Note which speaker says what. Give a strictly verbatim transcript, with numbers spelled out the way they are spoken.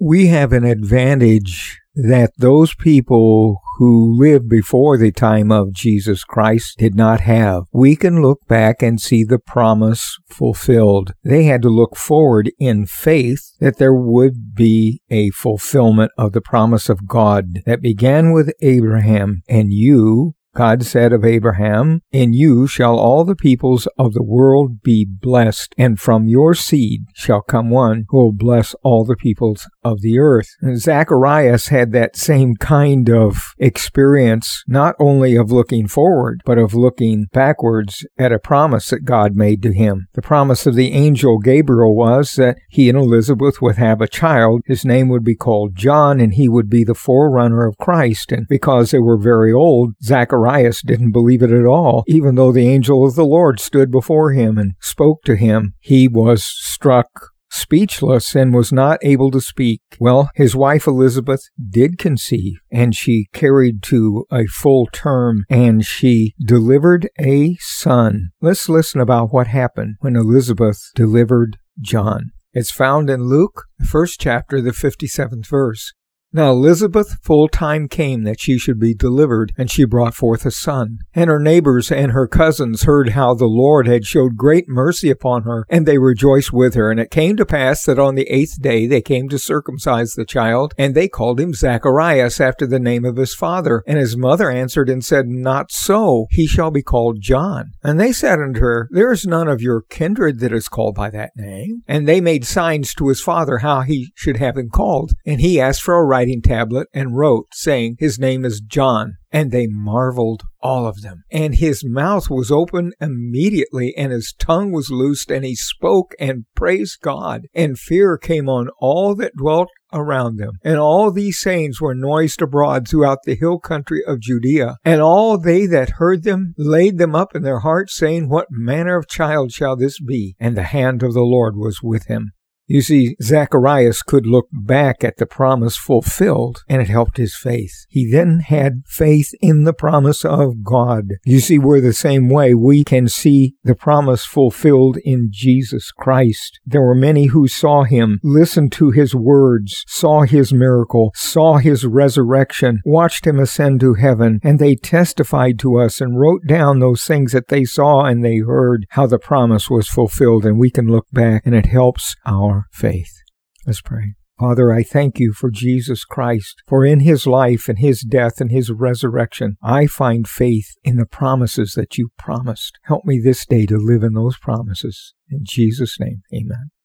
Speaker 1: We have an advantage that those people who lived before the time of Jesus Christ did not have. We can look back and see the promise fulfilled. They had to look forward in faith that there would be a fulfillment of the promise of God that began with Abraham. And you, God said of Abraham, "In you shall all the peoples of the world be blessed, and from your seed shall come one who will bless all the peoples of the earth." And Zacharias had that same kind of experience, not only of looking forward, but of looking backwards at a promise that God made to him. The promise of the angel Gabriel was that he and Elizabeth would have a child. His name would be called John, and he would be the forerunner of Christ. And because they were very old, Zacharias Zacharias didn't believe it at all. Even though the angel of the Lord stood before him and spoke to him, he was struck speechless and was not able to speak. Well, his wife Elizabeth did conceive, and she carried to a full term, and she delivered a son. Let's listen about what happened when Elizabeth delivered John. It's found in Luke, the first chapter, the fifty-seventh verse. Now Elizabeth full time came that she should be delivered, and she brought forth a son. And her neighbors and her cousins heard how the Lord had showed great mercy upon her, and they rejoiced with her. And it came to pass that on the eighth day they came to circumcise the child, and they called him Zacharias after the name of his father. And his mother answered and said, "Not so, he shall be called John." And they said unto her, "There is none of your kindred that is called by that name." And they made signs to his father how he should have him called. And he asked for a writing tablet and wrote, saying, "His name is John." And they marveled, all of them. And his mouth was open immediately, and his tongue was loosed, and he spoke and praised God. And fear came on all that dwelt around them. And all these sayings were noised abroad throughout the hill country of Judea. And all they that heard them laid them up in their hearts, saying, "What manner of child shall this be?" And the hand of the Lord was with him. You see, Zacharias could look back at the promise fulfilled, and it helped his faith. He then had faith in the promise of God. You see, we're the same way. We can see the promise fulfilled in Jesus Christ. There were many who saw him, listened to his words, saw his miracle, saw his resurrection, watched him ascend to heaven, and they testified to us and wrote down those things that they saw and they heard, how the promise was fulfilled, and we can look back, and it helps our faith. Let's pray. Father, I thank you for Jesus Christ, for in his life and his death and his resurrection, I find faith in the promises that you promised. Help me this day to live in those promises. In Jesus' name, amen.